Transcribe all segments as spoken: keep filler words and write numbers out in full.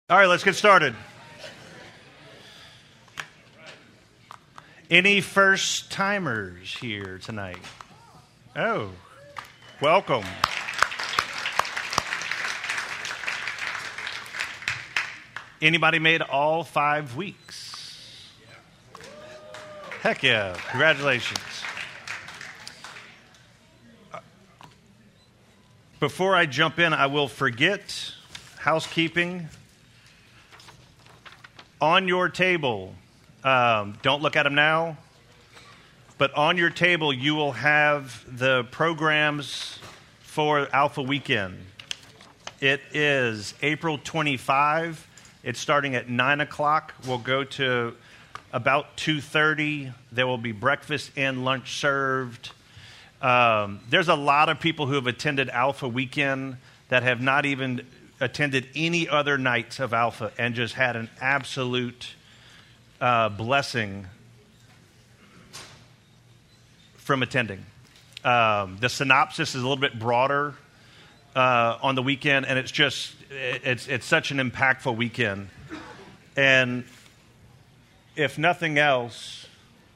All right, let's get started. Any first timers here tonight? Oh, welcome. Anybody made all five weeks? Heck yeah, congratulations. Before I jump in, I will forget housekeeping. On your table, um, don't look at them now, but on your table you will have the programs for Alpha Weekend. It is April twenty-fifth. It's starting at nine o'clock. We'll go to about two thirty. There will be breakfast and lunch served. Um, there's a lot of people who have attended Alpha Weekend that have not even attended any other nights of Alpha and just had an absolute uh, blessing from attending. Um, the synopsis is a little bit broader uh, on the weekend, and it's just it's it's such an impactful weekend. And if nothing else,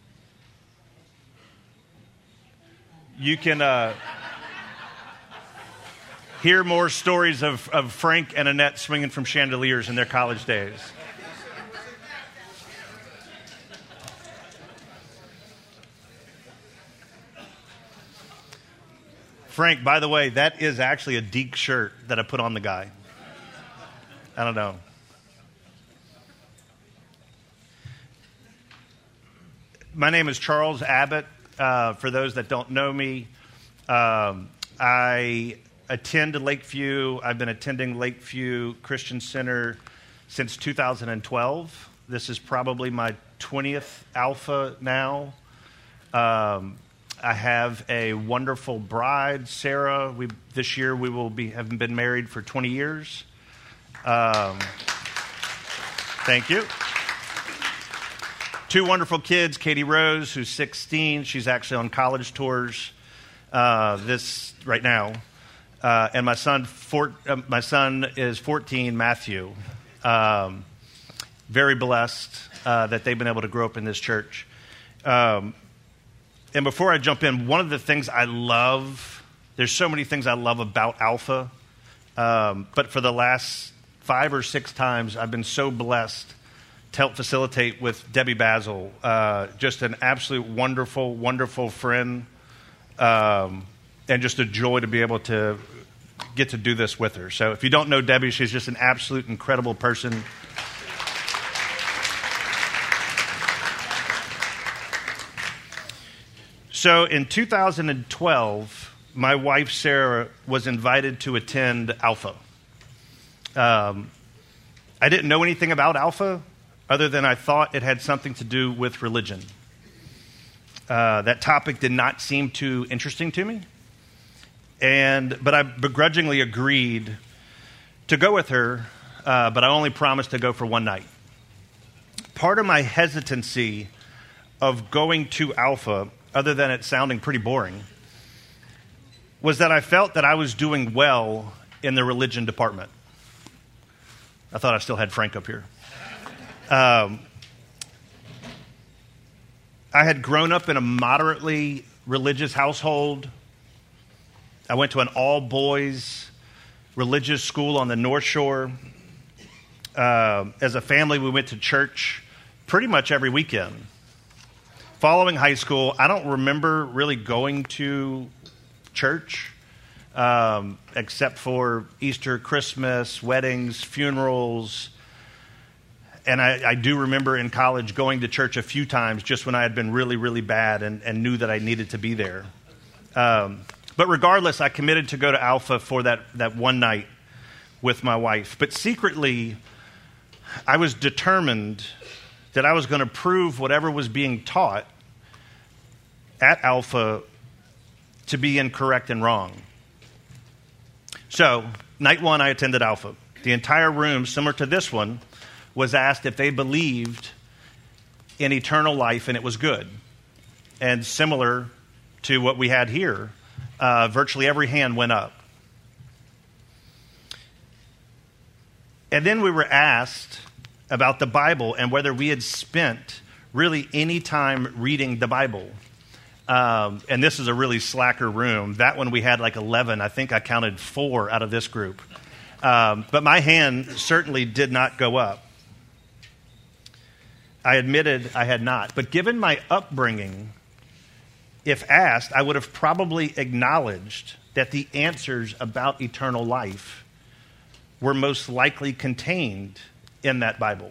you can Uh, hear more stories of, of Frank and Annette swinging from chandeliers in their college days. Frank, by the way, that is actually a Deke shirt that I put on the guy. I don't know. My name is Charles Abbott. Uh, for those that don't know me, um, I attend Lakeview. I've been attending Lakeview Christian Center since two thousand twelve. This is probably my twentieth Alpha now. Um, I have a wonderful bride, Sarah. We this year we will be have been married for twenty years. Um, thank you. Two wonderful kids, Katie Rose, who's sixteen. She's actually on college tours uh, this right now. Uh, and my son, four, uh, my son is fourteen, Matthew. Um, very blessed uh, that they've been able to grow up in this church. Um, and before I jump in, one of the things I love, there's so many things I love about Alpha, um, but for the last five or six times, I've been so blessed to help facilitate with Debbie Basil, uh, just an absolute wonderful, wonderful friend. Um, And just a joy to be able to get to do this with her. So if you don't know Debbie, she's just an absolute incredible person. So in two thousand twelve, my wife Sarah was invited to attend Alpha. Um, I didn't know anything about Alpha other than I thought it had something to do with religion. Uh, that topic did not seem too interesting to me. And but I begrudgingly agreed to go with her, uh, but I only promised to go for one night. Part of my hesitancy of going to Alpha, other than it sounding pretty boring, was that I felt that I was doing well in the religion department. I thought I still had Frank up here. Um, I had grown up in a moderately religious household. I went to an all-boys religious school on the North Shore. Uh, as a family, we went to church pretty much every weekend. Following high school, I don't remember really going to church, um, except for Easter, Christmas, weddings, funerals. And I, I do remember in college going to church a few times just when I had been really, really bad and, and knew that I needed to be there. Um But regardless, I committed to go to Alpha for that, that one night with my wife. But secretly, I was determined that I was going to prove whatever was being taught at Alpha to be incorrect and wrong. So, night one, I attended Alpha. The entire room, similar to this one, was asked if they believed in eternal life and it was good. And similar to what we had here, uh, virtually every hand went up. And then we were asked about the Bible and whether we had spent really any time reading the Bible. Um, and this is a really slacker room. That one we had like eleven. I think I counted four out of this group. Um, but my hand certainly did not go up. I admitted I had not. But given my upbringing, if asked, I would have probably acknowledged that the answers about eternal life were most likely contained in that Bible.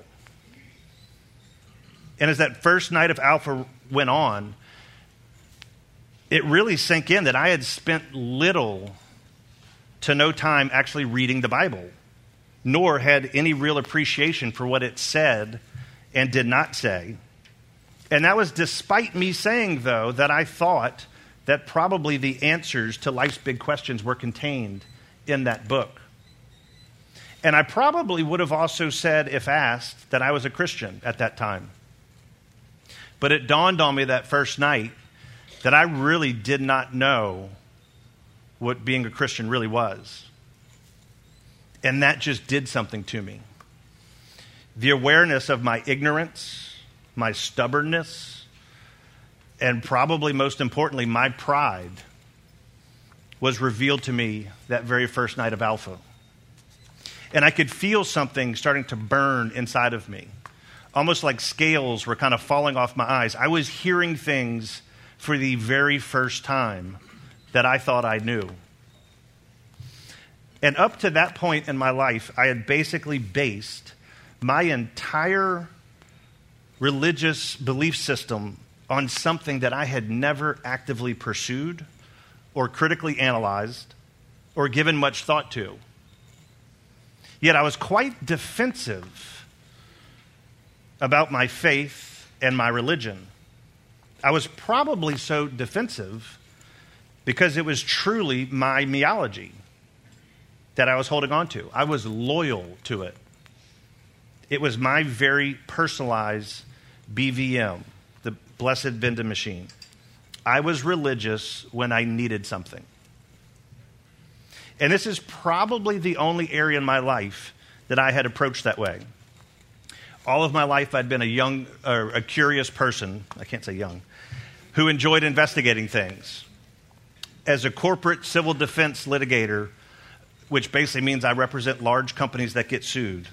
And as that first night of Alpha went on, it really sank in that I had spent little to no time actually reading the Bible, nor had any real appreciation for what it said and did not say. And that was despite me saying, though, that I thought that probably the answers to life's big questions were contained in that book. And I probably would have also said, if asked, that I was a Christian at that time. But it dawned on me that first night that I really did not know what being a Christian really was. And that just did something to me. The awareness of my ignorance, my stubbornness, and probably most importantly, my pride was revealed to me that very first night of Alpha. And I could feel something starting to burn inside of me. Almost like scales were kind of falling off my eyes. I was hearing things for the very first time that I thought I knew. And up to that point in my life, I had basically based my entire religious belief system on something that I had never actively pursued or critically analyzed or given much thought to. Yet I was quite defensive about my faith and my religion. I was probably so defensive because it was truly my meology that I was holding on to. I was loyal to it. It was my very personalized B V M, the Blessed Vending Machine. I was religious when I needed something. And this is probably the only area in my life that I had approached that way. All of my life, I'd been a young, or a curious person, I can't say young, who enjoyed investigating things. As a corporate civil defense litigator, which basically means I represent large companies that get sued,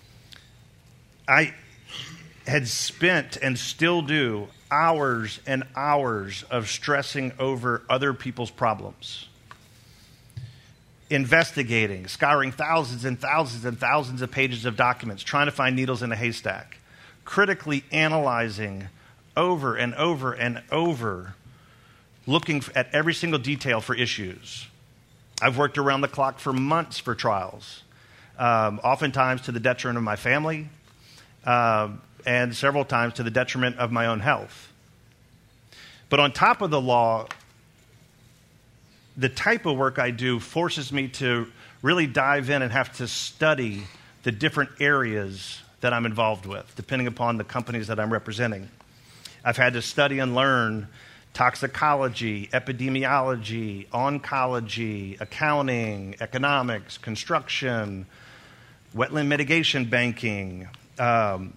I had spent and still do hours and hours of stressing over other people's problems. Investigating, scouring thousands and thousands and thousands of pages of documents, trying to find needles in a haystack, critically analyzing over and over and over, looking at every single detail for issues. I've worked around the clock for months for trials, um, oftentimes to the detriment of my family, uh, and several times to the detriment of my own health. But on top of the law, the type of work I do forces me to really dive in and have to study the different areas that I'm involved with, depending upon the companies that I'm representing. I've had to study and learn toxicology, epidemiology, oncology, accounting, economics, construction, wetland mitigation banking, um,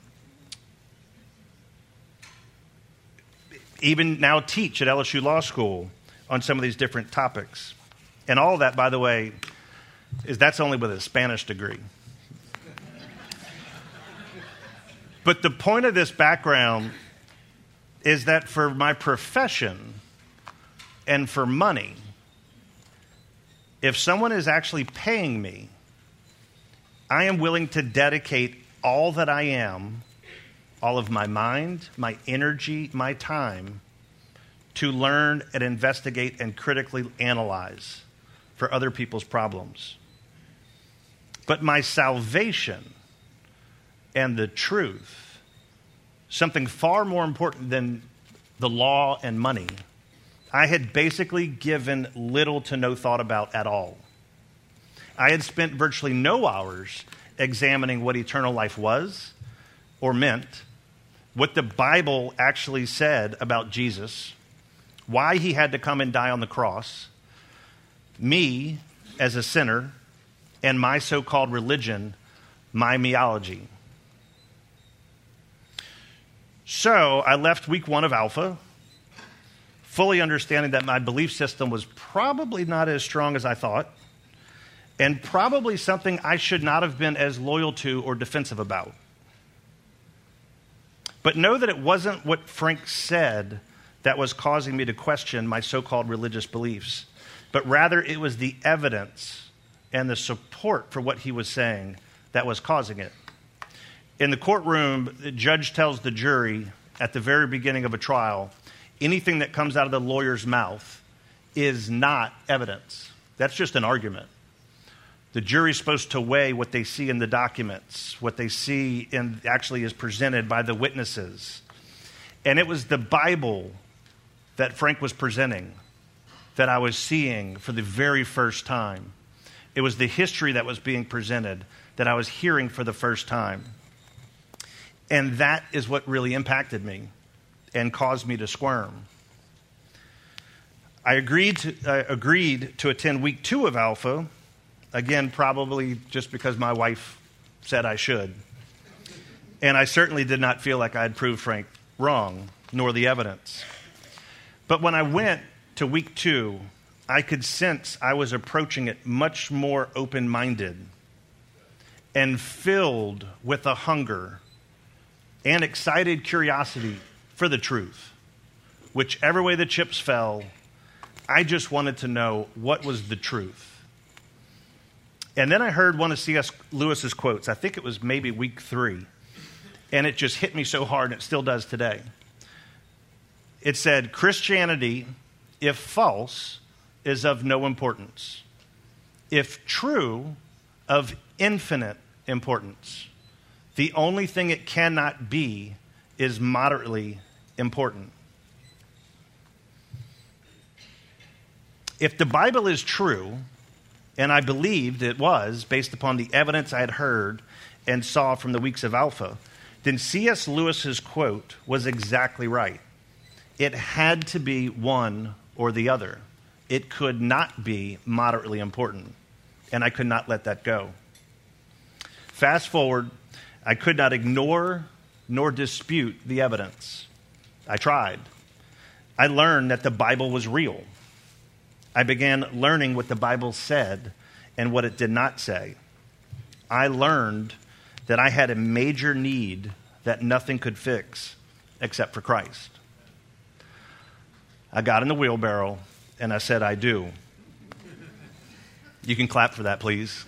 even now teach at L S U Law School on some of these different topics. And all of that, by the way, is that's only with a Spanish degree. But the point of this background is that for my profession and for money, if someone is actually paying me, I am willing to dedicate all that I am, all of my mind, my energy, my time, to learn and investigate and critically analyze for other people's problems. But my salvation and the truth, something far more important than the law and money, I had basically given little to no thought about at all. I had spent virtually no hours examining what eternal life was or meant, what the Bible actually said about Jesus, why he had to come and die on the cross, me as a sinner, and my so-called religion my meology. So I left week one of Alpha, fully understanding that my belief system was probably not as strong as I thought, and probably something I should not have been as loyal to or defensive about. But know that it wasn't what Frank said that was causing me to question my so-called religious beliefs, but rather it was the evidence and the support for what he was saying that was causing it. In the courtroom, the judge tells the jury at the very beginning of a trial, anything that comes out of the lawyer's mouth is not evidence. That's just an argument. The jury's supposed to weigh what they see in the documents, what they see in actually is presented by the witnesses. And it was the Bible that Frank was presenting that I was seeing for the very first time. It was the history that was being presented that I was hearing for the first time. And that is what really impacted me and caused me to squirm. I agreed to, uh, agreed to attend week two of Alpha, again, probably just because my wife said I should. And I certainly did not feel like I had proved Frank wrong, nor the evidence. But when I went to week two, I could sense I was approaching it much more open-minded and filled with a hunger and excited curiosity for the truth. Whichever way the chips fell, I just wanted to know what was the truth. And then I heard one of C S Lewis's quotes. I think it was maybe week three. And it just hit me so hard, and it still does today. It said, Christianity, if false, is of no importance. If true, of infinite importance. The only thing it cannot be is moderately important. If the Bible is true, and I believed it was based upon the evidence I had heard and saw from the weeks of Alpha, then C S Lewis's quote was exactly right. It had to be one or the other. It could not be moderately important, and I could not let that go. Fast forward, I could not ignore nor dispute the evidence. I tried. I learned that the Bible was real. I began learning what the Bible said and what it did not say. I learned that I had a major need that nothing could fix except for Christ. I got in the wheelbarrow and I said, I do. You can clap for that, please.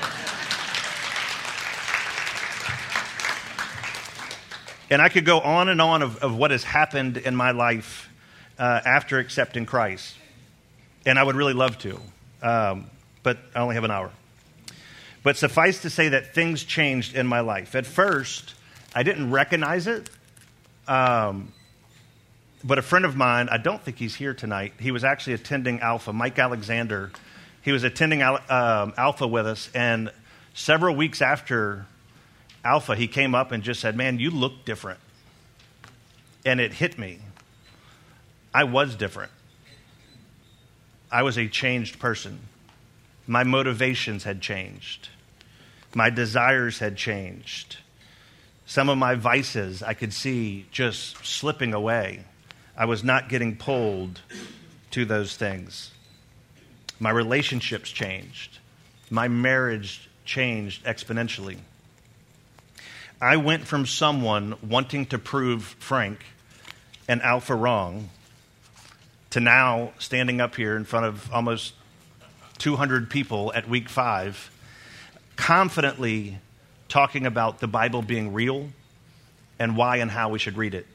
And I could go on and on of, of what has happened in my life uh, after accepting Christ. And I would really love to, um, but I only have an hour. But suffice to say that things changed in my life. At first, I didn't recognize it. Um, but a friend of mine, I don't think he's here tonight, he was actually attending Alpha, Mike Alexander. He was attending um, Alpha with us, and several weeks after Alpha, he came up and just said, man, you look different. And it hit me. I was different. I was a changed person. My motivations had changed. My desires had changed. Some of my vices I could see just slipping away. I was not getting pulled to those things. My relationships changed. My marriage changed exponentially. I went from someone wanting to prove Frank and Alpha wrong to now standing up here in front of almost two hundred people at week five, confidently talking about the Bible being real and why and how we should read it.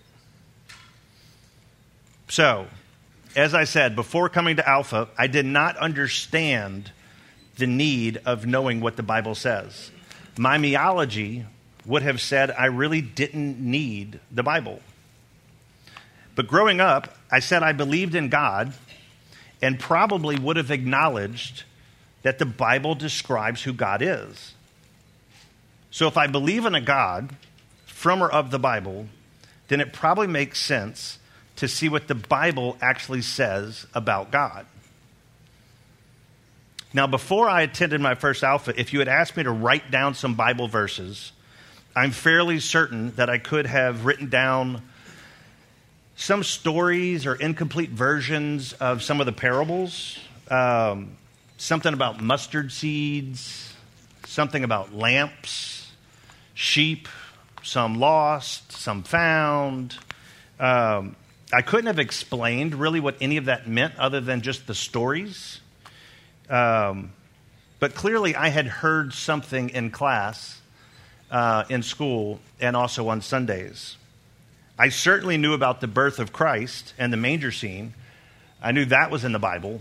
So, as I said, before coming to Alpha, I did not understand the need of knowing what the Bible says. My meology would have said I really didn't need the Bible. But growing up, I said I believed in God and probably would have acknowledged that the Bible describes who God is. So if I believe in a God from or of the Bible, then it probably makes sense to see what the Bible actually says about God. Now, before I attended my first Alpha, if you had asked me to write down some Bible verses, I'm fairly certain that I could have written down some stories or incomplete versions of some of the parables. Um, something about mustard seeds, something about lamps, sheep, some lost, some found. Um, I couldn't have explained really what any of that meant other than just the stories. Um, but clearly I had heard something in class, uh, in school, and also on Sundays. I certainly knew about the birth of Christ and the manger scene. I knew that was in the Bible.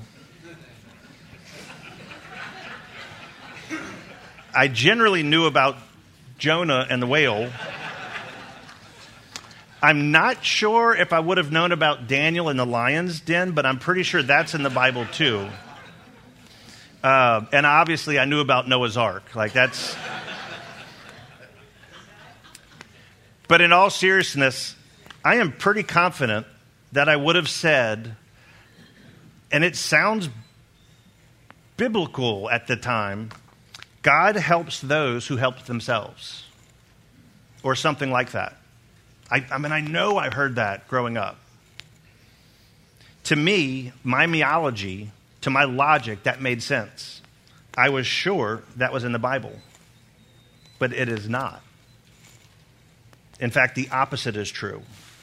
I generally knew about Jonah and the whale. I'm not sure if I would have known about Daniel and the lion's den, but I'm pretty sure that's in the Bible too. Uh, and obviously I knew about Noah's Ark. Like that's... But in all seriousness, I am pretty confident that I would have said, and it sounds biblical at the time, God helps those who help themselves, or something like that. I, I mean, I know I heard that growing up. To me, my meology, to my logic, that made sense. I was sure that was in the Bible, but it is not. In fact, the opposite is true.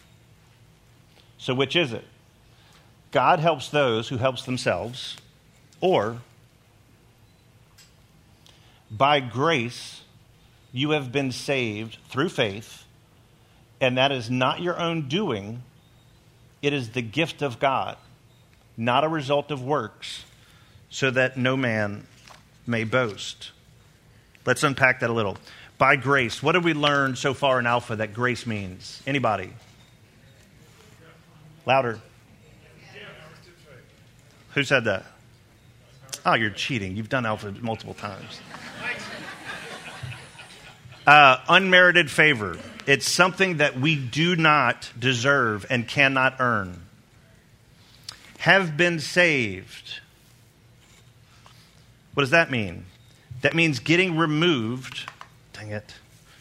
So which is it? God helps those who helps themselves, or by grace you have been saved through faith, and that is not your own doing. It is the gift of God, not a result of works, so that no man may boast. Let's unpack that a little. By grace, what have we learned so far in Alpha that grace means? Anybody? Louder. Who said that? Oh, you're cheating. You've done Alpha multiple times. Uh, unmerited favor. It's something that we do not deserve and cannot earn. Have been saved. What does that mean? That means getting removed. Dang it.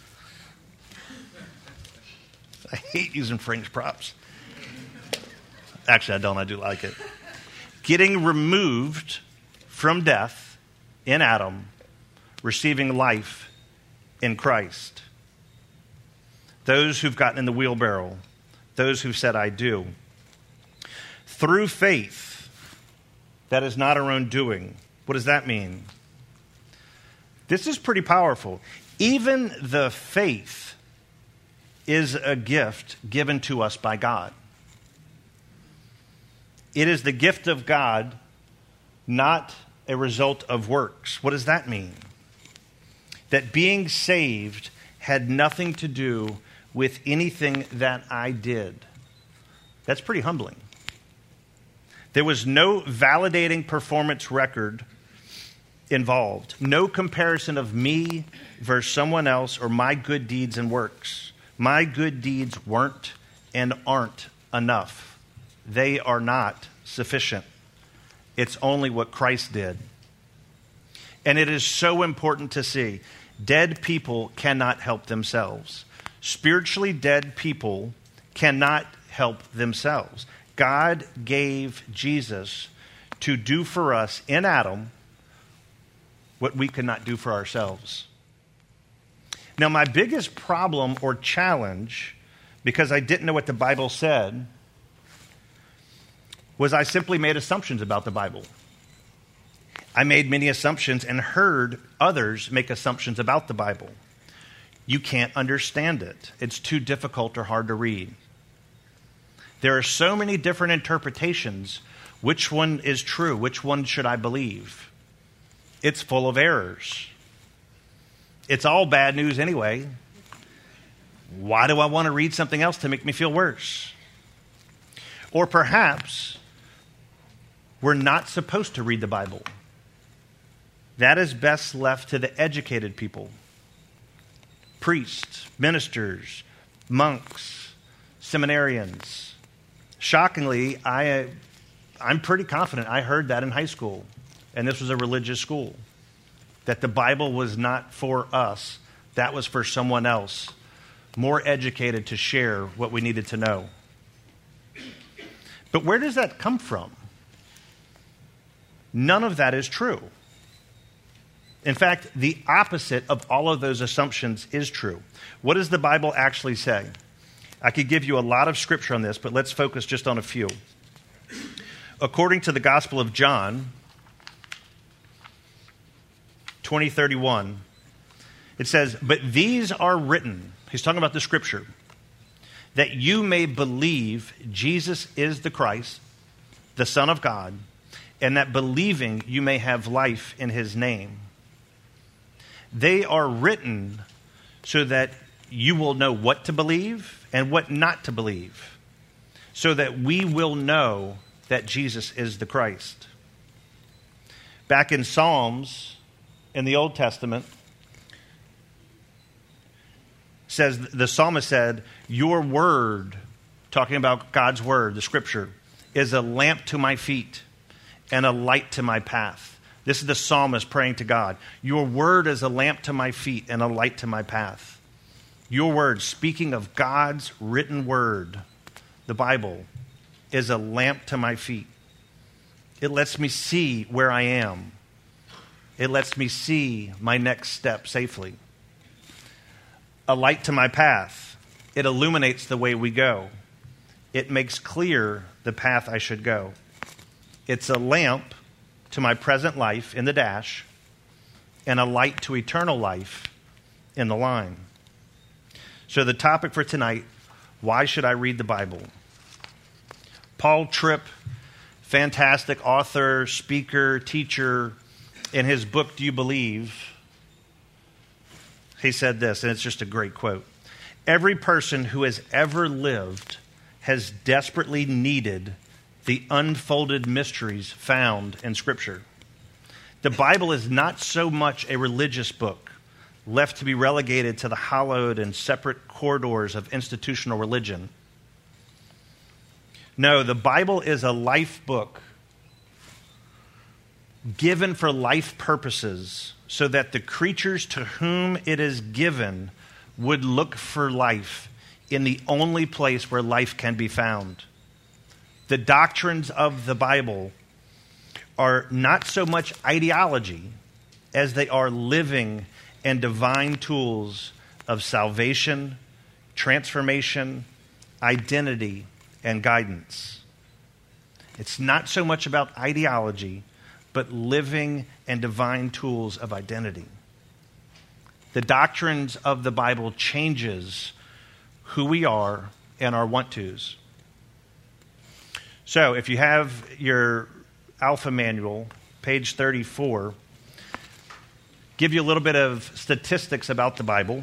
I hate using fringe props. Actually, I don't. I do like it. Getting removed from death in Adam, receiving life in Christ. Those who've gotten in the wheelbarrow, those who've said, I do. Through faith, that is not our own doing. What does that mean? This is pretty powerful. Even the faith is a gift given to us by God. It is the gift of God, not a result of works. What does that mean? That being saved had nothing to do with anything that I did. That's pretty humbling. There was no validating performance record involved. No comparison of me versus someone else or my good deeds and works. My good deeds weren't and aren't enough. They are not sufficient. It's only what Christ did. And it is so important to see. Dead people cannot help themselves. Spiritually dead people cannot help themselves. God gave Jesus to do for us in Adam what we could not do for ourselves. Now, my biggest problem or challenge, because I didn't know what the Bible said, was I simply made assumptions about the Bible. I made many assumptions and heard others make assumptions about the Bible. You can't understand it. It's too difficult or hard to read. There are so many different interpretations. Which one is true? Which one should I believe? It's full of errors. It's all bad news anyway. Why do I want to read something else to make me feel worse? Or perhaps we're not supposed to read the Bible. That is best left to the educated people. Priests, ministers, monks, seminarians. Shockingly, I, I'm pretty confident I heard that in high school. and this was a religious school, that the Bible was not for us. That was for someone else, more educated to share what we needed to know. But where does that come from? None of that is true. In fact, the opposite of all of those assumptions is true. What does the Bible actually say? I could give you a lot of scripture on this, but let's focus just on a few. According to the Gospel of John, twenty thirty-one, it says, "But these are written," he's talking about the scripture, "that you may believe Jesus is the Christ, the Son of God, and that believing you may have life in his name. They are written so that you will know what to believe and what not to believe, so that we will know that Jesus is the Christ." Back in Psalms, in the Old Testament, says the psalmist said, "Your word," talking about God's word, the scripture, "is a lamp to my feet and a light to my path." This is the psalmist praying to God. Your word is a lamp to my feet and a light to my path. Your word, speaking of God's written word, the Bible, is a lamp to my feet. It lets me see where I am. It lets me see my next step safely. A light to my path. It illuminates the way we go. It makes clear the path I should go. It's a lamp to my present life in the dash and a light to eternal life in the line. So the topic for tonight, why should I read the Bible? Paul Tripp, fantastic author, speaker, teacher, in his book, Do You Believe? He said this, and it's just a great quote. "Every person who has ever lived has desperately needed the unfolded mysteries found in Scripture. The Bible is not so much a religious book left to be relegated to the hallowed and separate corridors of institutional religion. No, the Bible is a life book given for life purposes so that the creatures to whom it is given would look for life in the only place where life can be found. The doctrines of the Bible are not so much ideology as they are living and divine tools of salvation, transformation, identity, and guidance. It's not so much about ideology, but living and divine tools of identity. The doctrines of the Bible changes who we are and our want-tos. So if you have your Alpha Manual, page thirty-four, give you a little bit of statistics about the Bible.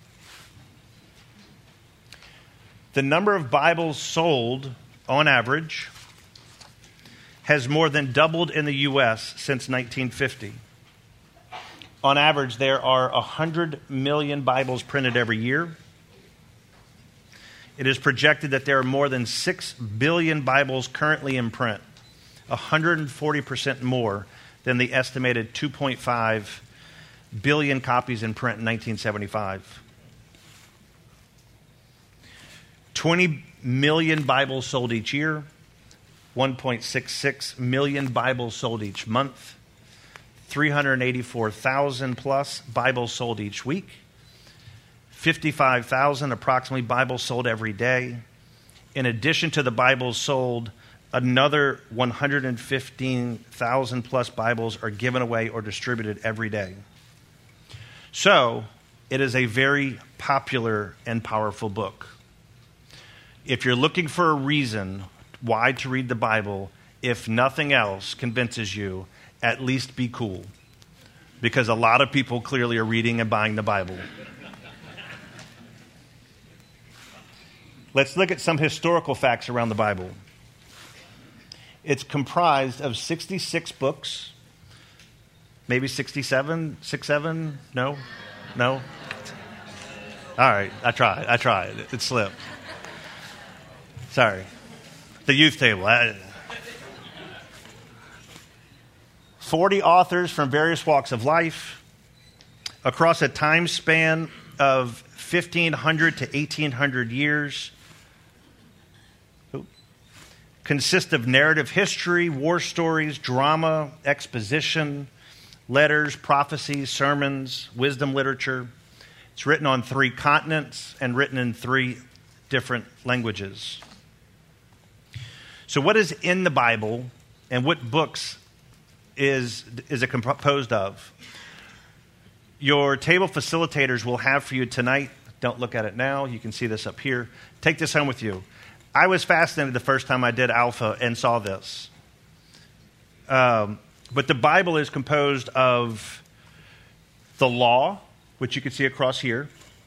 The number of Bibles sold, on average, has more than doubled in the U S since nineteen fifty. On average, there are one hundred million Bibles printed every year. It is projected that there are more than six billion Bibles currently in print, one hundred forty percent more than the estimated two point five billion copies in print in nineteen seventy-five. twenty million Bibles sold each year, one point six six million Bibles sold each month, three hundred eighty-four thousand plus Bibles sold each week, fifty-five thousand approximately Bibles sold every day. In addition to the Bibles sold, another one hundred fifteen thousand plus Bibles are given away or distributed every day. So, it is a very popular and powerful book. If you're looking for a reason why to read the Bible, if nothing else convinces you, at least be cool. Because a lot of people clearly are reading and buying the Bible. Let's look at some historical facts around the Bible. It's comprised of sixty-six books, maybe sixty-seven, six, seven, no, no. All right, I tried, I tried, it slipped. Sorry, the youth table. I, forty authors from various walks of life across a time span of fifteen hundred to eighteen hundred years. Consist of narrative history, war stories, drama, exposition, letters, prophecies, sermons, wisdom literature. It's written on three continents and written in three different languages. So what is in the Bible and what books is, is it composed of? Your table facilitators will have for you tonight. Don't look at it now. You can see this up here. Take this home with you. I was fascinated the first time I did Alpha and saw this. Um, but the Bible is composed of the law, which you can see across here,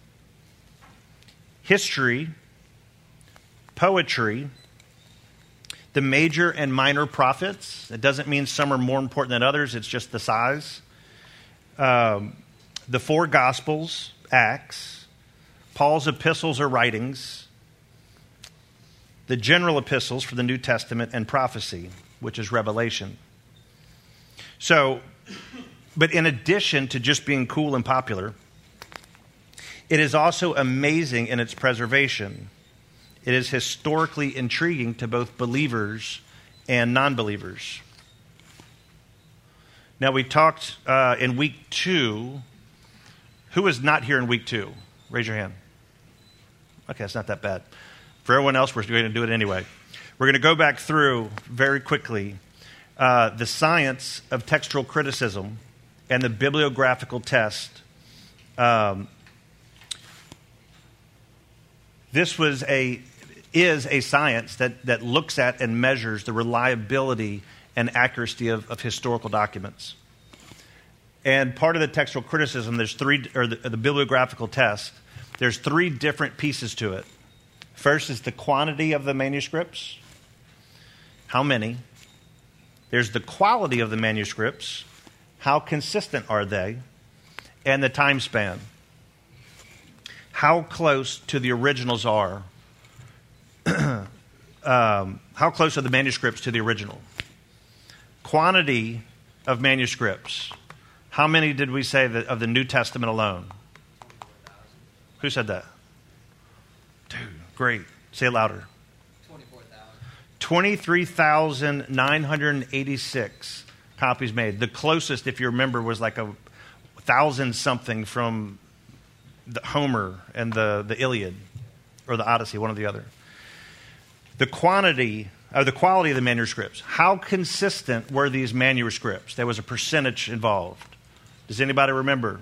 history, poetry, the major and minor prophets. It doesn't mean some are more important than others. It's just the size. Um, the four Gospels, Acts, Paul's epistles or writings, the general epistles for the New Testament, and prophecy, which is Revelation. So, but in addition to just being cool and popular, it is also amazing in its preservation. It is historically intriguing to both believers and non-believers. Now, we talked uh, in week two. Who was not here in week two? Raise your hand. Okay, it's not that bad. For everyone else, we're going to do it anyway. We're going to go back through very quickly uh, the science of textual criticism and the bibliographical test. Um, this was a is a science that, that looks at and measures the reliability and accuracy of, of historical documents. And part of the textual criticism, there's three, or the, the bibliographical test, there's three different pieces to it. First is the quantity of the manuscripts. How many? There's the quality of the manuscripts. How consistent are they? And the time span. How close to the originals are. um, how close are the manuscripts to the original? Quantity of manuscripts. How many did we say that of the New Testament alone? Who said that? Dude, great. Say it louder. twenty-four thousand. twenty-three thousand nine hundred eighty-six copies made. The closest, if you remember, was like a thousand something from the Homer and the, the Iliad, or the Odyssey, one or the other. The quantity, or the quality of the manuscripts. How consistent were these manuscripts? There was a percentage involved. Does anybody remember?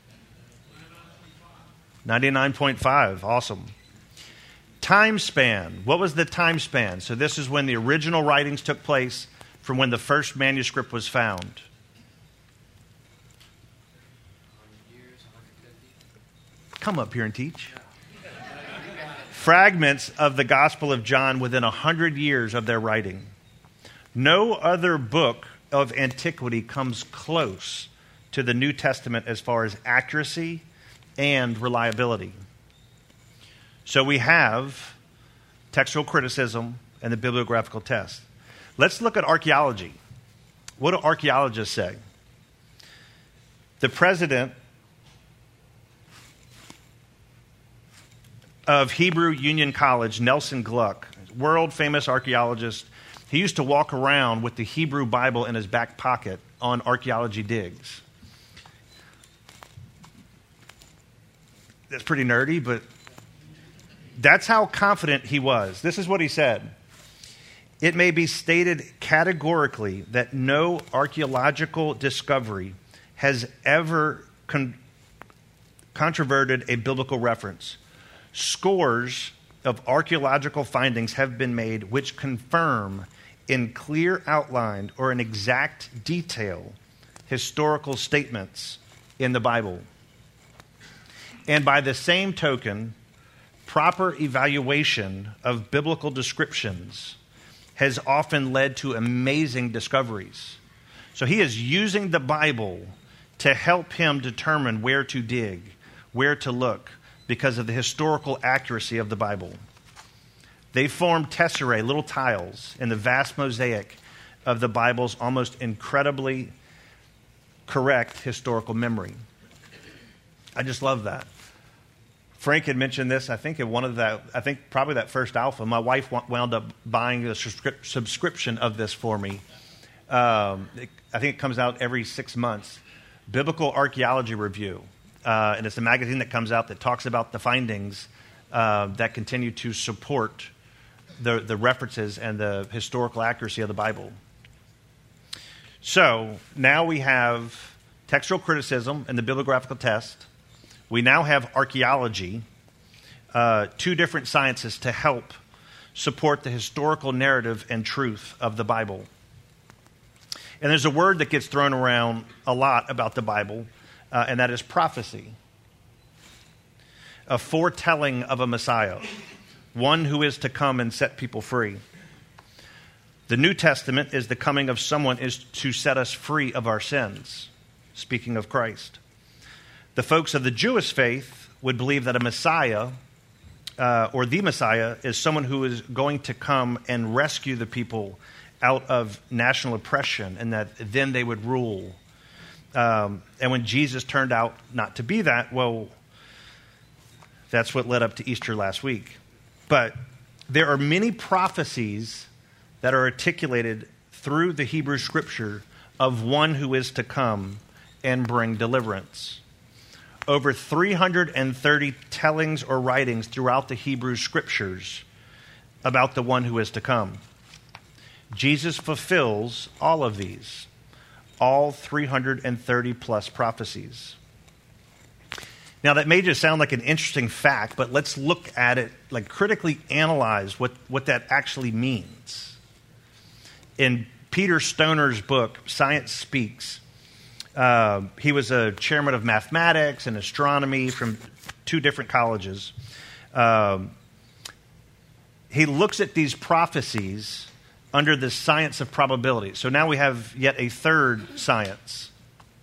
ninety-nine point five. Awesome. Time span. What was the time span? So this is when the original writings took place from when the first manuscript was found. one hundred years, one hundred fifty. Come up here and teach. Fragments of the Gospel of John within one hundred years of their writing. No other book of antiquity comes close to the New Testament as far as accuracy and reliability. So we have textual criticism and the bibliographical test. Let's look at archaeology. What do archaeologists say? The president of Hebrew Union College, Nelson Gluck, world-famous archaeologist, he used to walk around with the Hebrew Bible in his back pocket on archaeology digs. That's pretty nerdy, but that's how confident he was. This is what he said. It may be stated categorically that no archaeological discovery has ever con- controverted a biblical reference. Scores of archaeological findings have been made which confirm in clear outline or in exact detail historical statements in the Bible. And by the same token, proper evaluation of biblical descriptions has often led to amazing discoveries. So he is using the Bible to help him determine where to dig, where to look, because of the historical accuracy of the Bible. They form tesserae, little tiles, in the vast mosaic of the Bible's almost incredibly correct historical memory. I just love that. Frank had mentioned this, I think, in one of that, I think probably that first Alpha. My wife wound up buying a subscri- subscription of this for me. Um, it, I think it comes out every six months. Biblical Archaeology Review. Uh, and it's a magazine that comes out that talks about the findings uh, that continue to support the, the references and the historical accuracy of the Bible. So now we have textual criticism and the bibliographical test. We now have archaeology, uh, two different sciences to help support the historical narrative and truth of the Bible. And there's a word that gets thrown around a lot about the Bible, uh, and that is prophecy. A foretelling of a Messiah, one who is to come and set people free. The New Testament is the coming of someone is to set us free of our sins, speaking of Christ. The folks of the Jewish faith would believe that a Messiah, uh, or the Messiah, is someone who is going to come and rescue the people out of national oppression, and that then they would rule. Um, and when Jesus turned out not to be that, well, that's what led up to Easter last week. But there are many prophecies that are articulated through the Hebrew Scripture of one who is to come and bring deliverance. Over three hundred thirty tellings or writings throughout the Hebrew Scriptures about the one who is to come. Jesus fulfills all of these, all three hundred thirty plus prophecies. Now, that may just sound like an interesting fact, but let's look at it, like critically analyze what, what that actually means. In Peter Stoner's book, Science Speaks, uh, he was a chairman of mathematics and astronomy from two different colleges. Um, he looks at these prophecies under the science of probability. So now we have yet a third science.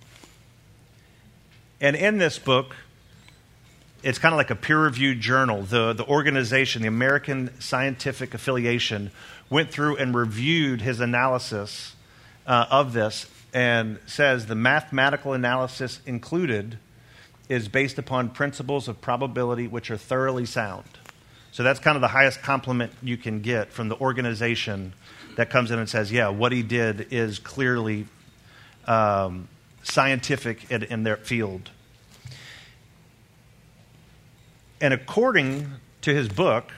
And in this book, it's kind of like a peer-reviewed journal. The, the organization, the American Scientific Affiliation, went through and reviewed his analysis uh, of this and says the mathematical analysis included is based upon principles of probability which are thoroughly sound. So that's kind of the highest compliment you can get from the organization that comes in and says, yeah, what he did is clearly um, scientific in, in their field. And according to his book,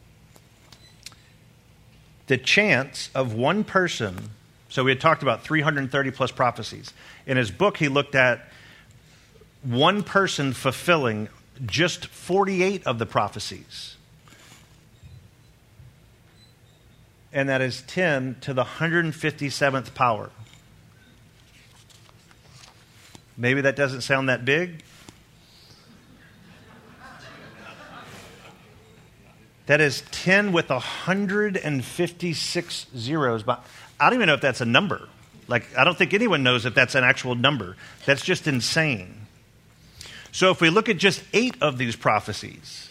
the chance of one person, so we had talked about three hundred thirty plus prophecies. In his book, he looked at one person fulfilling just forty-eight of the prophecies. And that is ten to the one hundred fifty-seventh power. Maybe that doesn't sound that big. That is ten with one hundred fifty-six zeros. But I don't even know if that's a number. Like, I don't think anyone knows if that's an actual number. That's just insane. So if we look at just eight of these prophecies,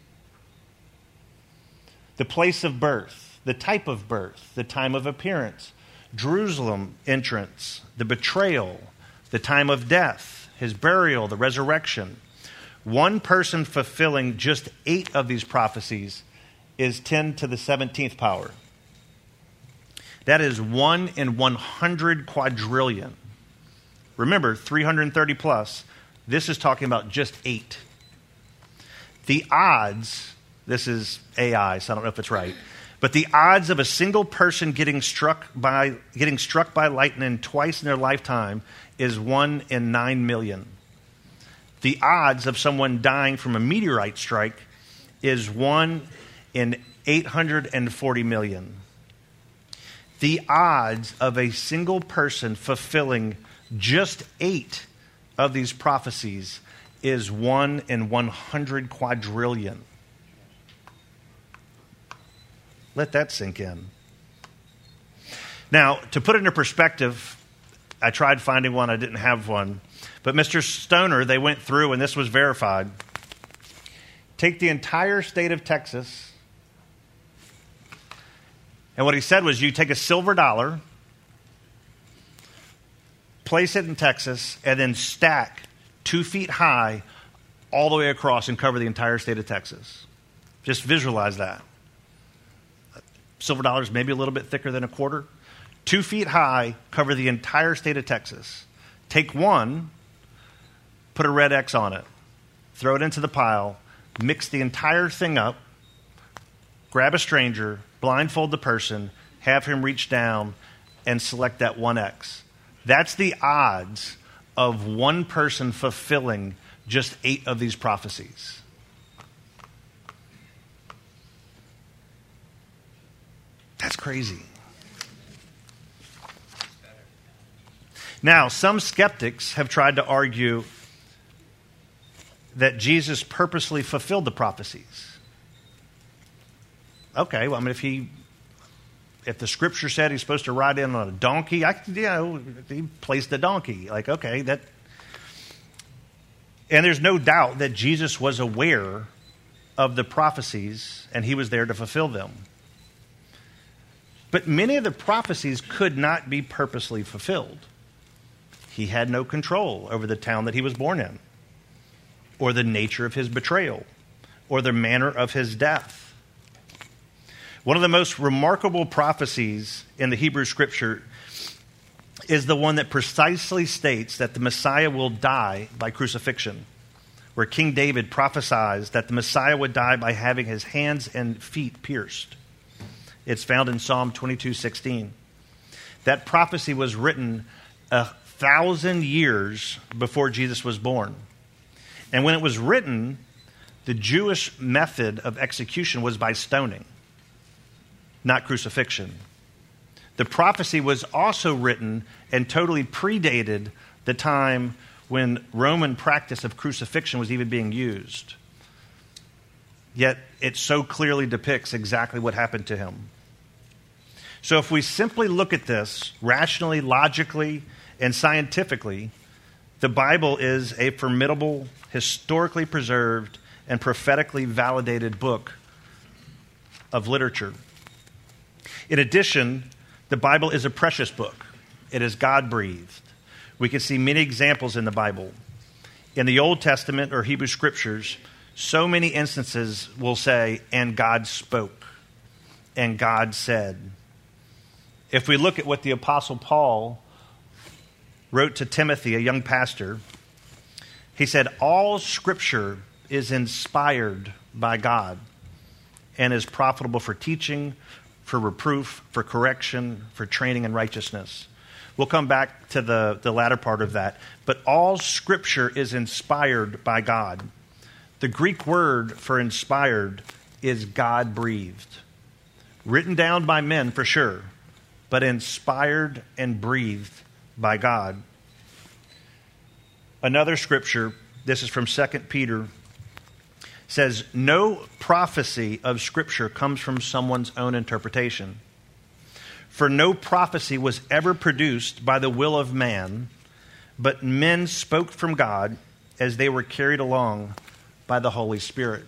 the place of birth, the type of birth, the time of appearance, Jerusalem entrance, the betrayal, the time of death, his burial, the resurrection. One person fulfilling just eight of these prophecies is ten to the seventeenth power. That is one in one hundred quadrillion. Remember, three hundred thirty plus. This is talking about just eight. The odds, this is A I, so I don't know if it's right, but the odds of a single person getting struck by getting struck by lightning twice in their lifetime is one in nine million. The odds of someone dying from a meteorite strike is one in eight hundred forty million. The odds of a single person fulfilling just eight of these prophecies is one in one hundred quadrillion. Let that sink in. Now, to put it into perspective, I tried finding one, I didn't have one. But Mister Stoner, they went through, and this was verified. Take the entire state of Texas, and what he said was you take a silver dollar, place it in Texas, and then stack two feet high all the way across and cover the entire state of Texas. Just visualize that. Silver dollars maybe a little bit thicker than a quarter. Two feet high, cover the entire state of Texas. Take one, put a red X on it, throw it into the pile, mix the entire thing up, grab a stranger, blindfold the person, have him reach down, and select that one X. That's the odds of one person fulfilling just eight of these prophecies. That's crazy. Now, some skeptics have tried to argue that Jesus purposely fulfilled the prophecies. Okay, well, I mean, if he, if the scripture said he's supposed to ride in on a donkey, I, you know, he placed a donkey. Like, okay, that. And there's no doubt that Jesus was aware of the prophecies and he was there to fulfill them. But many of the prophecies could not be purposely fulfilled. He had no control over the town that he was born in, or the nature of his betrayal, or the manner of his death. One of the most remarkable prophecies in the Hebrew Scripture is the one that precisely states that the Messiah will die by crucifixion, where King David prophesies that the Messiah would die by having his hands and feet pierced. It's found in Psalm twenty-two sixteen. That prophecy was written a thousand years before Jesus was born. And when it was written, the Jewish method of execution was by stoning, not crucifixion. The prophecy was also written and totally predated the time when Roman practice of crucifixion was even being used. Yet it so clearly depicts exactly what happened to him. So if we simply look at this rationally, logically, and scientifically, the Bible is a formidable, historically preserved, and prophetically validated book of literature. In addition, the Bible is a precious book. It is God-breathed. We can see many examples in the Bible. In the Old Testament or Hebrew Scriptures, so many instances will say, and God spoke, and God said. If we look at what the Apostle Paul wrote to Timothy, a young pastor, he said, all Scripture is inspired by God and is profitable for teaching, for reproof, for correction, for training in righteousness. We'll come back to the, the latter part of that. But all Scripture is inspired by God. The Greek word for inspired is God-breathed. Written down by men, for sure, but inspired and breathed by God. Another scripture, this is from Second Peter, says, no prophecy of Scripture comes from someone's own interpretation. For no prophecy was ever produced by the will of man, but men spoke from God as they were carried along by the Holy Spirit.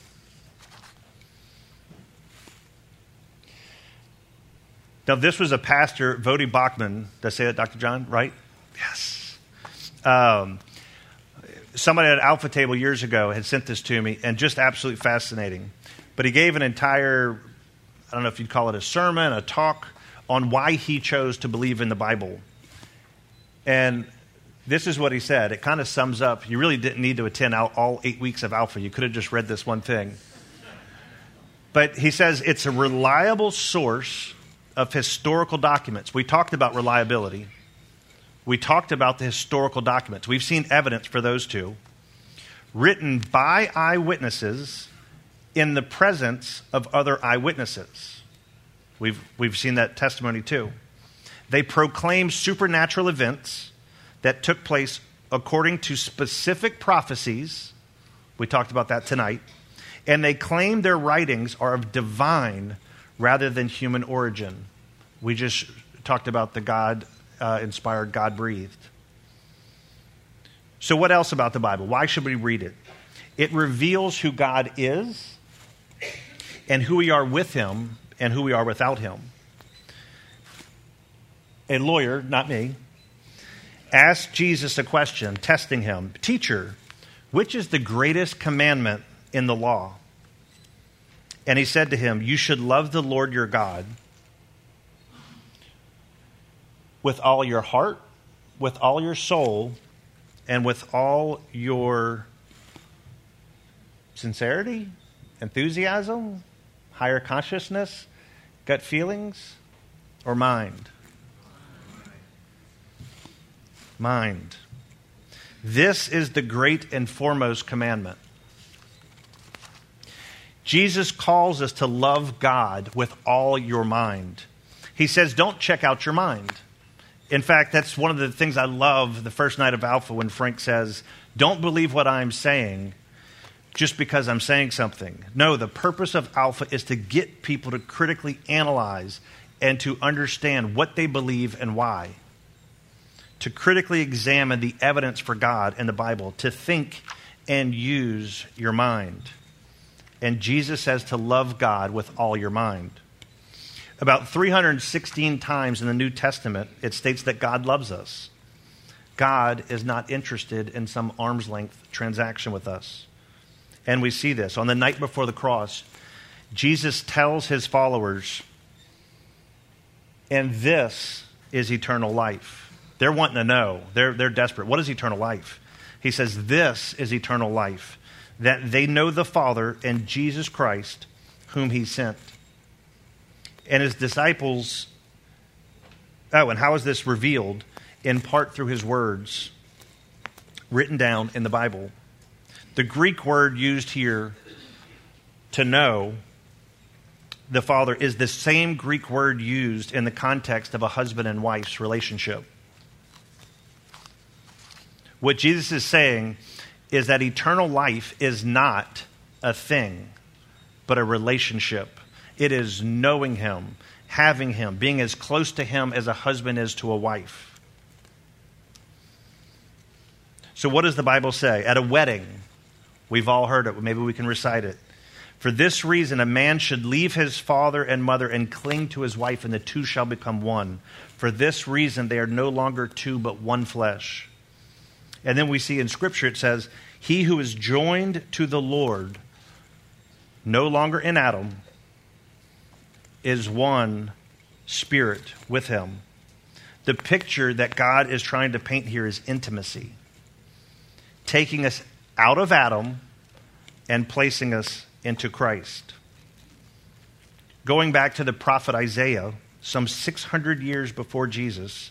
Now, this was a pastor, Voddie Baucham. Did I say that, Doctor John? Right? Yes. Um, somebody at Alpha Table years ago had sent this to me, and just absolutely fascinating. But he gave an entire, I don't know if you'd call it a sermon, a talk, on why he chose to believe in the Bible. And this is what he said. It kind of sums up. You really didn't need to attend all eight weeks of Alpha. You could have just read this one thing. But he says it's a reliable source of historical documents. We talked about reliability. We talked about the historical documents. We've seen evidence for those two. Written by eyewitnesses in the presence of other eyewitnesses. We've, we've seen that testimony too. They proclaim supernatural events that took place according to specific prophecies. We talked about that tonight. And they claim their writings are of divine rather than human origin. We just talked about the God-inspired, uh, God-breathed. So what else about the Bible? Why should we read it? It reveals who God is and who we are with Him and who we are without Him. A lawyer, not me, asked Jesus a question, testing him. Teacher, which is the greatest commandment in the law? And he said to him, you should love the Lord your God with all your heart, with all your soul, and with all your sincerity, enthusiasm, higher consciousness, gut feelings, or mind? Mind. This is the great and foremost commandment. Jesus calls us to love God with all your mind. He says, don't check out your mind. In fact, that's one of the things I love the first night of Alpha when Frank says, don't believe what I'm saying just because I'm saying something. No, the purpose of Alpha is to get people to critically analyze and to understand what they believe and why. To critically examine the evidence for God in the Bible, to think and use your mind. And Jesus says to love God with all your mind. About three hundred sixteen times in the New Testament, it states that God loves us. God is not interested in some arm's length transaction with us. And we see this. On the night before the cross, Jesus tells his followers, and this is eternal life. They're wanting to know. They're, they're desperate. What is eternal life? He says, this is eternal life, that they know the Father and Jesus Christ, whom he sent. And his disciples, oh, and how is this revealed? In part through his words written down in the Bible. The Greek word used here, to know the Father, is the same Greek word used in the context of a husband and wife's relationship. What Jesus is saying is that eternal life is not a thing, but a relationship. It is knowing him, having him, being as close to him as a husband is to a wife. So what does the Bible say? At a wedding, we've all heard it. Maybe we can recite it. For this reason, a man should leave his father and mother and cling to his wife, and the two shall become one. For this reason, they are no longer two, but one flesh. And then we see in Scripture it says, he who is joined to the Lord, no longer in Adam, is one spirit with him. The picture that God is trying to paint here is intimacy. Taking us out of Adam and placing us into Christ. Going back to the prophet Isaiah, some six hundred years before Jesus,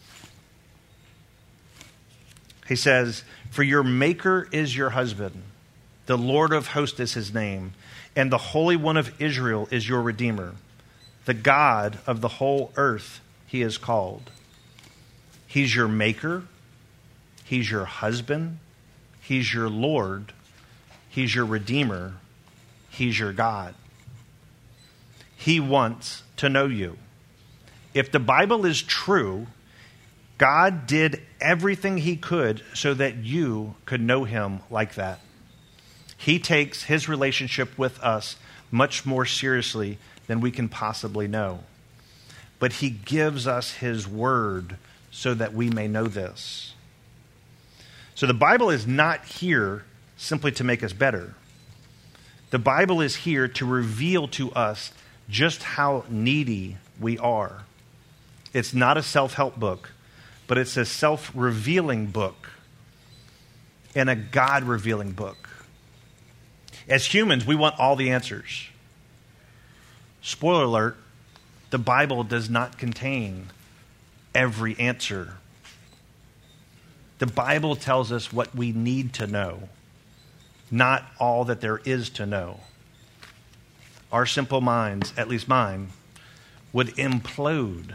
he says, for your Maker is your husband, the Lord of hosts is his name, and the Holy One of Israel is your Redeemer. The God of the whole earth he is called. He's your Maker. He's your husband. He's your Lord. He's your Redeemer. He's your God. He wants to know you. If the Bible is true, God did everything he could so that you could know him like that. He takes his relationship with us much more seriously than we can possibly know. But he gives us his word so that we may know this. So the Bible is not here simply to make us better. The Bible is here to reveal to us just how needy we are. It's not a self-help book, but it's a self-revealing book and a God-revealing book. As humans, we want all the answers. Spoiler alert, the Bible does not contain every answer. The Bible tells us what we need to know, not all that there is to know. Our simple minds, at least mine, would implode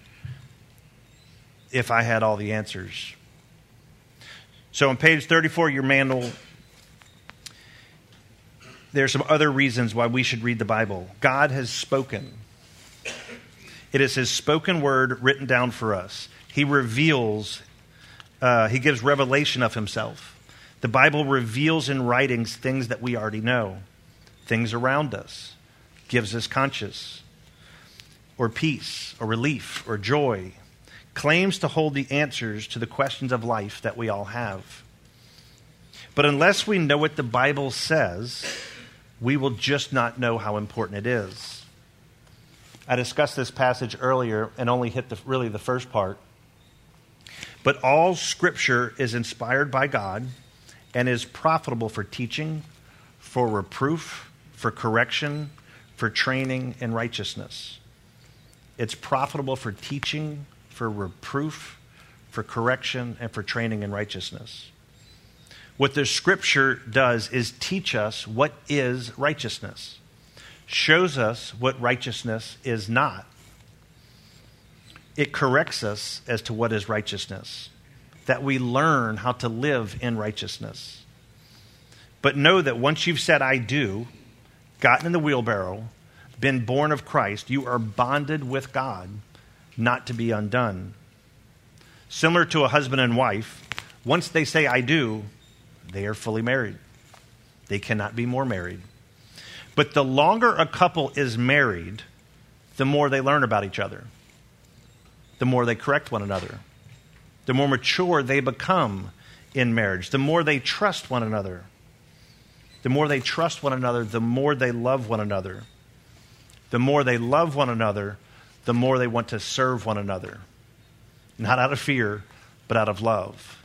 if I had all the answers. So on page thirty-four of your manual, there are some other reasons why we should read the Bible. God has spoken. It is his spoken word written down for us. He reveals, uh, he gives revelation of himself. The Bible reveals in writings things that we already know, things around us, gives us conscience, or peace, or relief, or joy, claims to hold the answers to the questions of life that we all have. But unless we know what the Bible says, we will just not know how important it is. I discussed this passage earlier and only hit the, really the first part. But all Scripture is inspired by God and is profitable for teaching, for reproof, for correction, for training in righteousness. It's profitable for teaching, for reproof, for correction, and for training in righteousness. What the Scripture does is teach us what is righteousness, shows us what righteousness is not. It corrects us as to what is righteousness, that we learn how to live in righteousness. But know that once you've said, I do, gotten in the wheelbarrow, been born of Christ, you are bonded with God, not to be undone. Similar to a husband and wife, once they say, I do, they are fully married. They cannot be more married. But the longer a couple is married, the more they learn about each other. The more they correct one another. The more mature they become in marriage. The more they trust one another. The more they trust one another, the more they love one another. The more they love one another, the more they want to serve one another. Not out of fear, but out of love.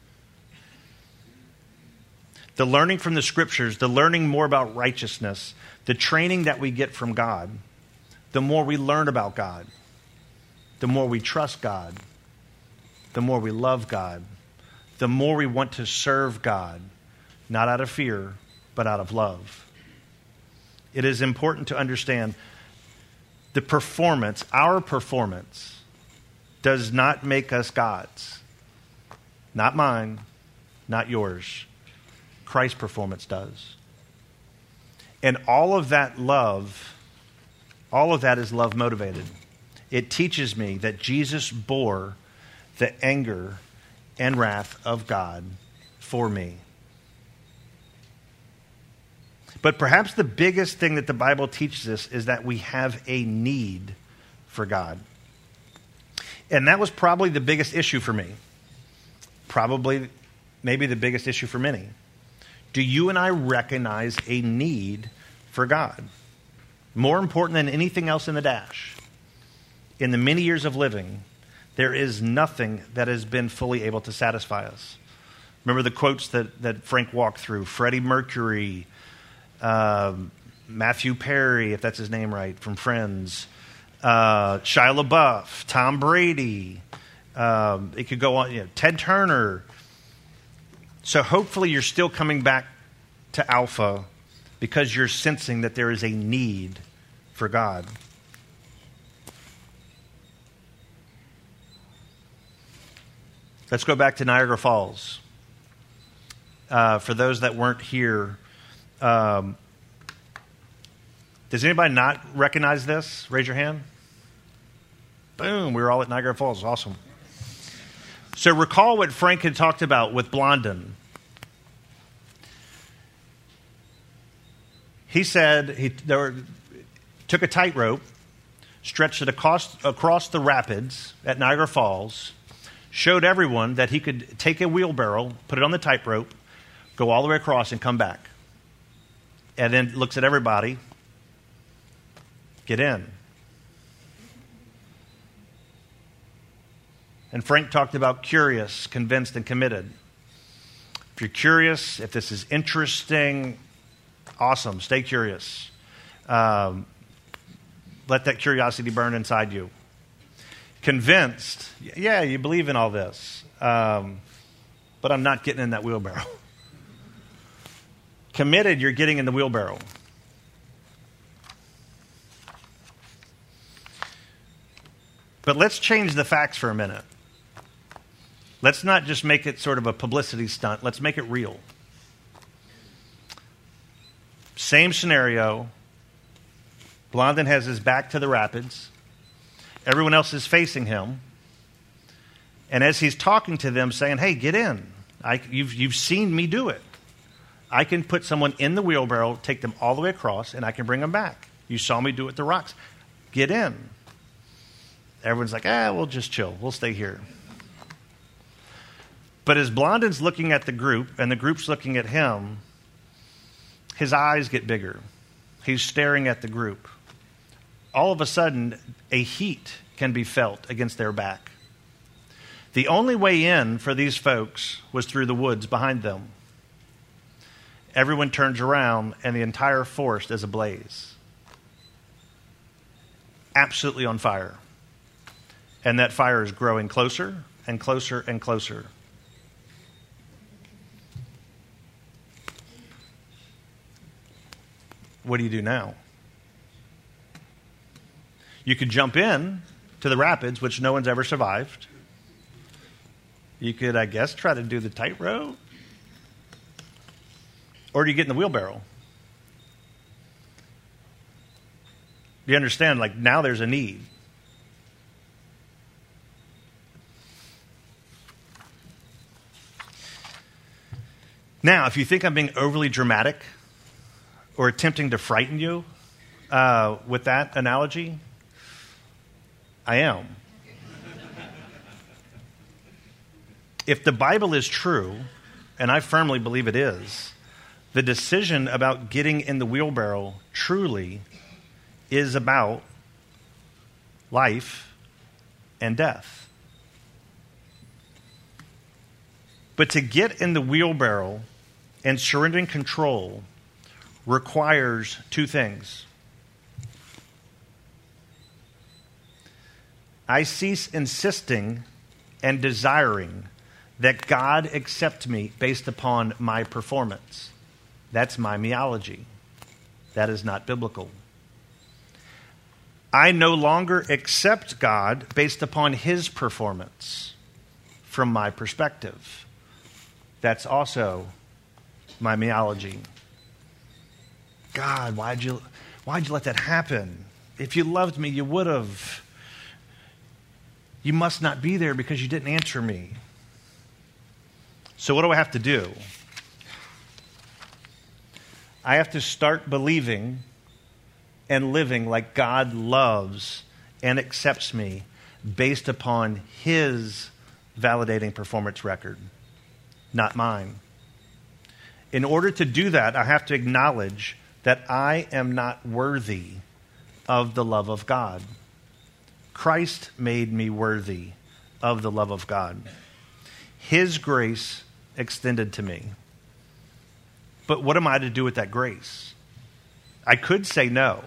The learning from the Scriptures, the learning more about righteousness, the training that we get from God, the more we learn about God, the more we trust God, the more we love God, the more we want to serve God, not out of fear, but out of love. It is important to understand the performance, our performance, does not make us gods. Not mine, not yours. Christ's performance does. And all of that love, all of that is love motivated. It teaches me that Jesus bore the anger and wrath of God for me. But perhaps the biggest thing that the Bible teaches us is that we have a need for God. And that was probably the biggest issue for me. Probably, maybe the biggest issue for many. Do you and I recognize a need for God? More important than anything else in the dash. In the many years of living, there is nothing that has been fully able to satisfy us. Remember the quotes that, that Frank walked through? Freddie Mercury, um, Matthew Perry, if that's his name right, from Friends, uh, Shia LaBeouf, Tom Brady. Um, it could go on, you know, Ted Turner. So hopefully you're still coming back to Alpha because you're sensing that there is a need for God. Let's go back to Niagara Falls. Uh, for those that weren't here, um, does anybody not recognize this? Raise your hand. Boom, we were all at Niagara Falls. Awesome. So recall what Frank had talked about with Blondin. He said he there were, took a tightrope, stretched it across, across the rapids at Niagara Falls, showed everyone that he could take a wheelbarrow, put it on the tightrope, go all the way across and come back. And then looks at everybody, get in. And Frank talked about curious, convinced, and committed. If you're curious, if this is interesting, awesome, stay curious. Um, let that curiosity burn inside you. Convinced, yeah, you believe in all this, um, but I'm not getting in that wheelbarrow. Committed, you're getting in the wheelbarrow. But let's change the facts for a minute. Let's not just make it sort of a publicity stunt. Let's make it real. Same scenario. Blondin has his back to the rapids. Everyone else is facing him. And as he's talking to them, saying, hey, get in. I, you've, you've seen me do it. I can put someone in the wheelbarrow, take them all the way across, and I can bring them back. You saw me do it with the rocks. Get in. Everyone's like, ah, we'll just chill. We'll stay here. But as Blondin's looking at the group and the group's looking at him, his eyes get bigger. He's staring at the group. All of a sudden, a heat can be felt against their back. The only way in for these folks was through the woods behind them. Everyone turns around and the entire forest is ablaze. Absolutely on fire. And that fire is growing closer and closer and closer. What do you do now? You could jump in to the rapids, which no one's ever survived. You could, I guess, try to do the tightrope. Or do you get in the wheelbarrow? Do you understand? Like, now there's a need. Now, if you think I'm being overly dramatic or attempting to frighten you uh, with that analogy, I am. If the Bible is true, and I firmly believe it is, the decision about getting in the wheelbarrow truly is about life and death. But to get in the wheelbarrow and surrendering control requires two things. I cease insisting and desiring that God accept me based upon my performance. That's my meology. That is not biblical. I no longer accept God based upon his performance from my perspective. That's also my meology. God, why'd you, why'd you let that happen? If you loved me, you would have. You must not be there because you didn't answer me. So what do I have to do? I have to start believing and living like God loves and accepts me based upon his validating performance record, not mine. In order to do that, I have to acknowledge that I am not worthy of the love of God. Christ made me worthy of the love of God. His grace extended to me. But what am I to do with that grace? I could say no.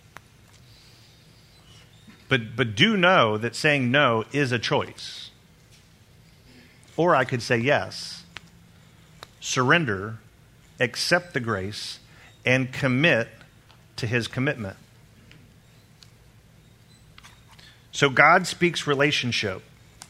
But, but do know that saying no is a choice. Or I could say yes, surrender, accept the grace, and commit to his commitment. So God speaks relationship.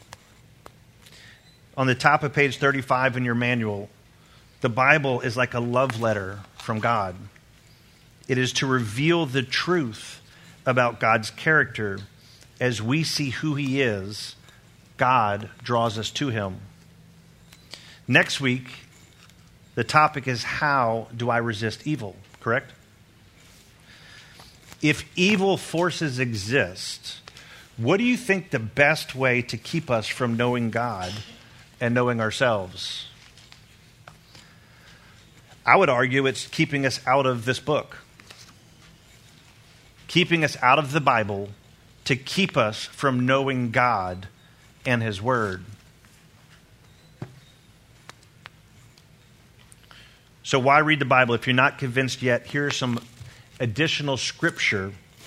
On the top of page thirty-five in your manual, the Bible is like a love letter from God. It is to reveal the truth about God's character. As we see who he is, God draws us to him. Next week, the topic is, how do I resist evil? Correct? If evil forces exist, what do you think the best way to keep us from knowing God and knowing ourselves? I would argue it's keeping us out of this book. Keeping us out of the Bible to keep us from knowing God and his word. So why read the Bible? If you're not convinced yet, here's some additional scripture.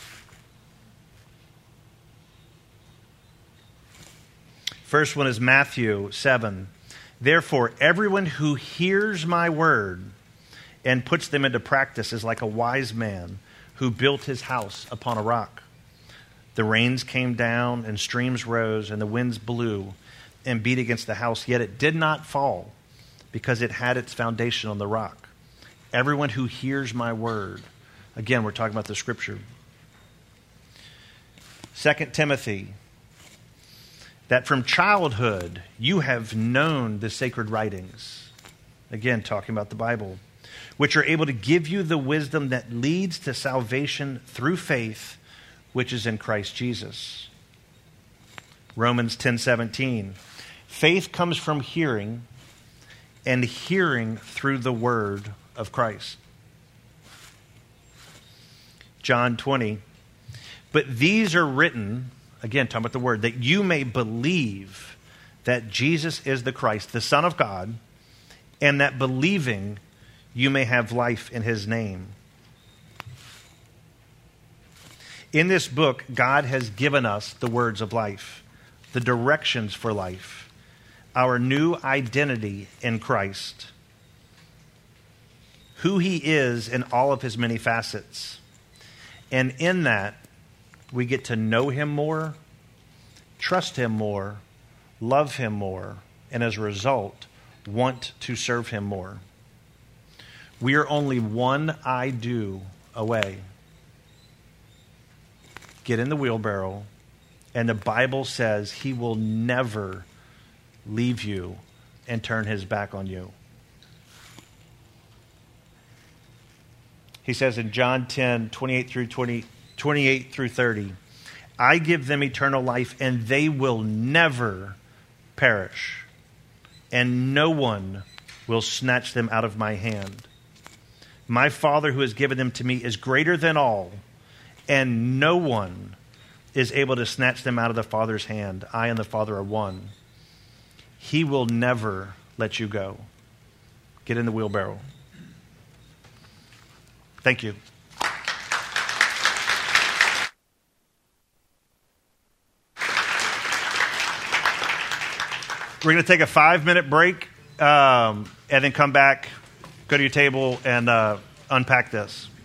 First one is Matthew seven. Therefore, everyone who hears my word and puts them into practice is like a wise man who built his house upon a rock. The rains came down and streams rose and the winds blew and beat against the house, yet it did not fall because it had its foundation on the rock. Everyone who hears my word. Again, we're talking about the scripture. Second Timothy, that from childhood you have known the sacred writings. Again, talking about the Bible, which are able to give you the wisdom that leads to salvation through faith, which is in Christ Jesus. Romans ten seventeen. Faith comes from hearing, and hearing through the word of Christ. John twenty. But these are written, again, talking about the word, that you may believe that Jesus is the Christ, the Son of God, and that believing you may have life in his name. In this book, God has given us the words of life, the directions for life, our new identity in Christ, who he is in all of his many facets. And in that, we get to know him more, trust him more, love him more, and as a result, want to serve him more. We are only one I do away. Get in the wheelbarrow, and the Bible says he will never leave you and turn his back on you. He says in John ten, twenty-eight through twenty, twenty-eight through thirty, I give them eternal life, and they will never perish, and no one will snatch them out of my hand. My Father who has given them to me is greater than all, and no one is able to snatch them out of the Father's hand. I and the Father are one. He will never let you go. Get in the wheelbarrow. Thank you. We're going to take a five-minute break um, and then come back, go to your table, and uh, unpack this.